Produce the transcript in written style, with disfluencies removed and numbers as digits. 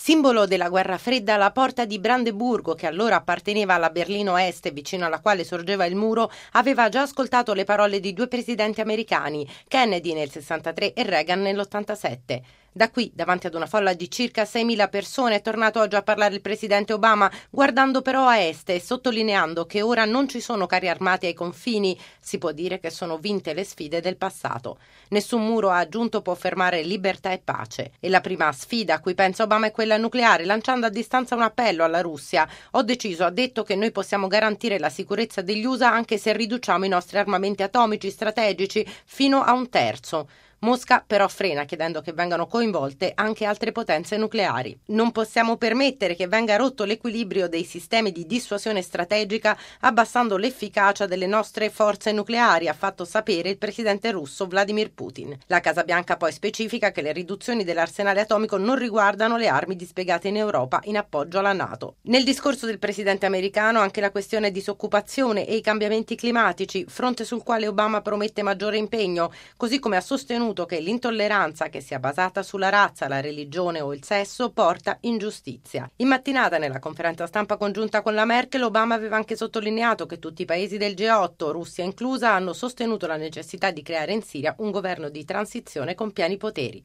Simbolo della guerra fredda, la porta di Brandeburgo, che allora apparteneva alla Berlino Est, vicino alla quale sorgeva il muro, aveva già ascoltato le parole di due presidenti americani, Kennedy nel 63 e Reagan nell'87. Da qui, davanti ad una folla di circa 6.000 persone, è tornato oggi a parlare il presidente Obama, guardando però a est e sottolineando che ora non ci sono carri armati ai confini. Si può dire che sono vinte le sfide del passato. Nessun muro, ha aggiunto, può fermare libertà e pace. E la prima sfida a cui pensa Obama è quella nucleare, lanciando a distanza un appello alla Russia. Ho deciso, ha detto, che noi possiamo garantire la sicurezza degli USA anche se riduciamo i nostri armamenti atomici strategici fino a un terzo. Mosca però frena, chiedendo che vengano coinvolte anche altre potenze nucleari. Non possiamo permettere che venga rotto l'equilibrio dei sistemi di dissuasione strategica abbassando l'efficacia delle nostre forze nucleari, ha fatto sapere il presidente russo Vladimir Putin. La Casa Bianca poi specifica che le riduzioni dell'arsenale atomico non riguardano le armi dispiegate in Europa in appoggio alla NATO. Nel discorso del presidente americano anche la questione disoccupazione e i cambiamenti climatici, fronte sul quale Obama promette maggiore impegno, così come ha sostenuto che l'intolleranza che sia basata sulla razza, la religione o il sesso porta ingiustizia. In mattinata, nella conferenza stampa congiunta con la Merkel, Obama aveva anche sottolineato che tutti i paesi del G8, Russia inclusa, hanno sostenuto la necessità di creare in Siria un governo di transizione con pieni poteri.